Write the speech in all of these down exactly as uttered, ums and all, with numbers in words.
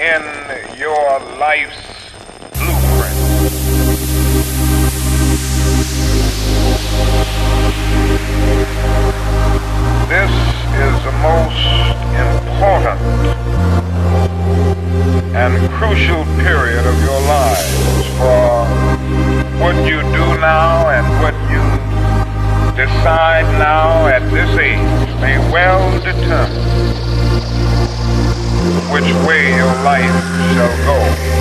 in your life's blueprint. This is the most important and crucial period of your lives, for what you do now and what you decide now at this age may well determine which way your life shall go.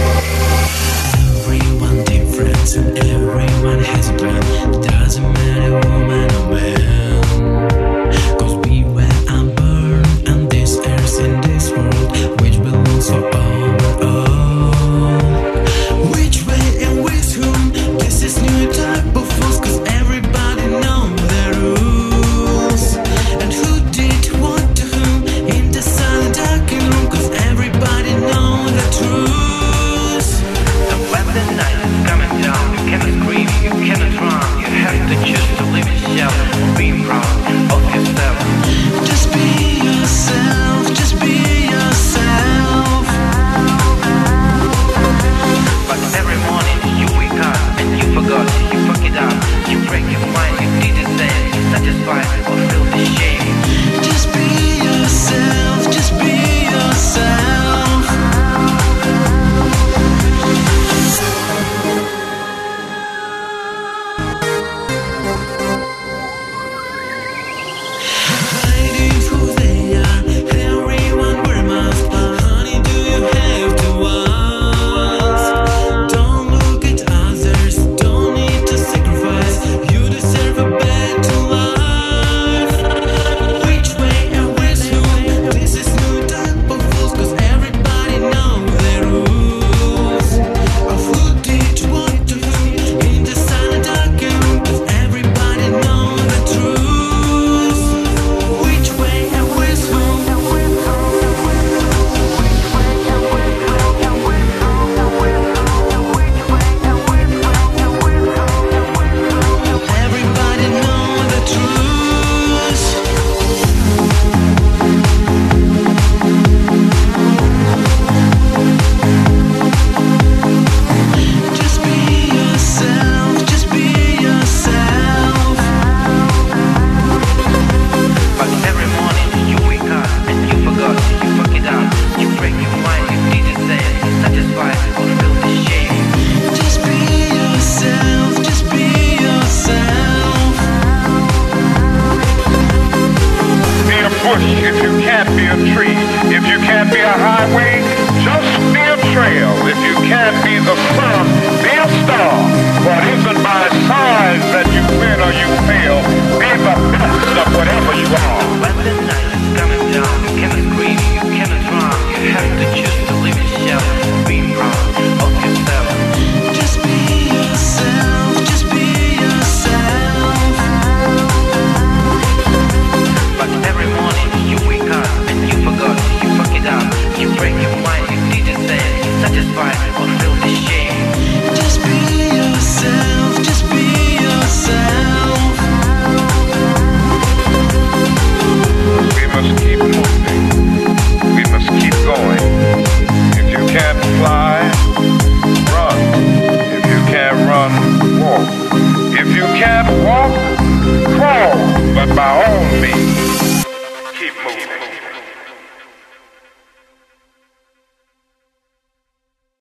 Everyone different and everyone has a plan. Doesn't matter woman or man, 'cause we were unborn and this earth in this world which belongs for our all. Which way and with whom? This is new type of force, 'cause everybody knows the rules. And who did what to whom in the silent dark room, 'cause everybody knows the truth. And when the night is coming down, you cannot scream, you cannot run. You have to choose to live yourself, being proud of yourself. Just be yourself, just be yourself. But every morning you wake up and you forgot, you fuck it up. You break your mind, you didn't say it, satisfied or feel the shame. Just be yourself, just be yourself. Hiding who they are, everyone wear a mask. Honey, do you have to ask? Don't look at others, don't need to sacrifice. You deserve a better life. Which way and with whom? This is new type of fools, 'cause everybody knows the rules. Of who did what to whom in the silent dark room, 'cause everybody knows the truth. Which way and with whom? Everybody knows the truth. Just be yourself, just be yourself. But every morning you wake up and you forgot, you fuck it up. You break your mind, you didn't say it, satisfied or feel the shame. Just be yourself, just be yourself. Be a bush if you can't be a tree. If you can't be a highway, just be a trail. If you can't be the sun, be a star. For it isn't by size that you win or you fail. Be the best of whatever you are. When the night is coming down, you cannot scream, you cannot run. You have to choose to live yourself, being proud of yourself. Just be yourself, just be yourself. But every morning you wake up and you forgot, you fuck it up. You break your mind, you didn't say it, satisfied or feel the shame. Just be yourself, just be yourself. We must keep moving. We must keep going. If you can't fly, run. If you can't run, walk. If you can't walk, crawl. But by all means,